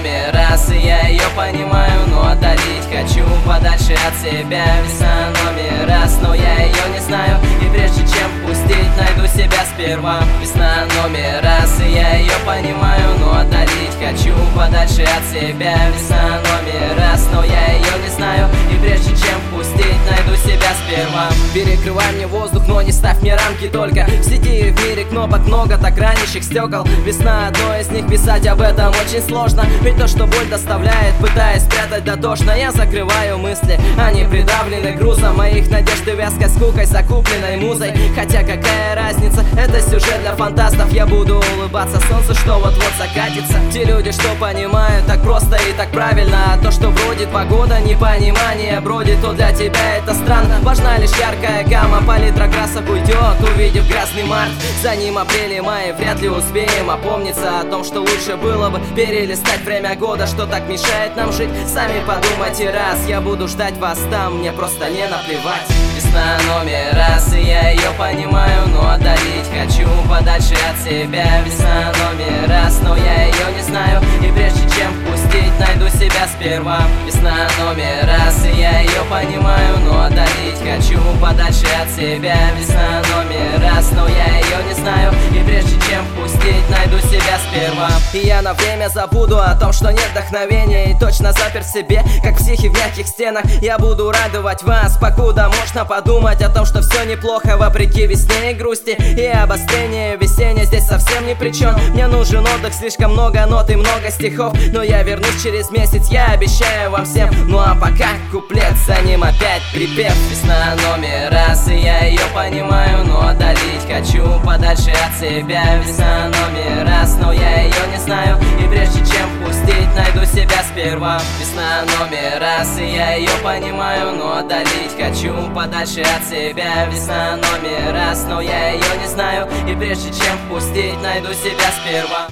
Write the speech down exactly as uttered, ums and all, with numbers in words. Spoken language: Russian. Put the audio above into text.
номер раз, и я ее понимаю, но отдалить хочу подальше от себя. Весна номер раз, но я ее не знаю, и прежде чем пустить, найду себя сперва. Весна номер раз, и я ее понимаю, но отдалить хочу подальше от себя. Весна номер раз, но я ее не знаю, и прежде чем пустить, найду себя сперва. Перекрывай мне воздух, но не ставь мне рамки только. В сети и в мире кнопок много, так ранящих стекол. Весна, одно из них, писать об этом очень сложно. Ведь то, что боль доставляет, пытаясь спрятать дотошно, я закрываю мысли, они придавлены грузом моих надежд и вязкой скукой, закупленной музой. Хотя какая разница, это сюжет для фантастов. Я буду улыбаться солнцу, что вот-вот закатится. Те люди, что понимают так просто и так правильно. А то, что бродит погода, непонимание бродит, то для тебя это странно. Важна лишь яркая гамма, палитра красок уйдет, увидев грязный март. За ним апрель и май, вряд ли успеем опомниться о том, что лучше было бы перелистать время года, что так мешает нам жить. Сами подумайте раз, я буду ждать вас там, мне просто не наплевать. Весна номер раз, и я ее понимаю, но отдалить хочу подальше от себя. Весна номер раз, но я ее не знаю, и прежде чем впустить, найду себя сперва. Весна номер раз, и я ее понимаю, но отдалить хочу подальше от себя. Весна номер раз, но я ее не знаю, и прежде чем впустить, найду себя сперва. И я на время забуду о том, что нет вдохновения, и точно запер в себе, как психи в мягких стенах. Я буду радовать вас, покуда можно подумать о том, что все неплохо, вопреки весне и грусти. И обострение весеннее здесь совсем ни при чем. Мне нужен отдых, слишком много нот и много стихов, но я вернусь через месяц, я обещаю вам всем. Ну а пока куплет, за ним опять припев. Весна номер раз, и я ее понимаю, но отдалить хочу подальше от себя. Весна номер раз, но я ее не знаю, и прежде чем пустить, найду себя сперва. Весна номер раз, и я ее понимаю, но отдалить хочу подальше от себя. Весна номер раз, но я ее не знаю, и прежде чем пустить, найду себя сперва.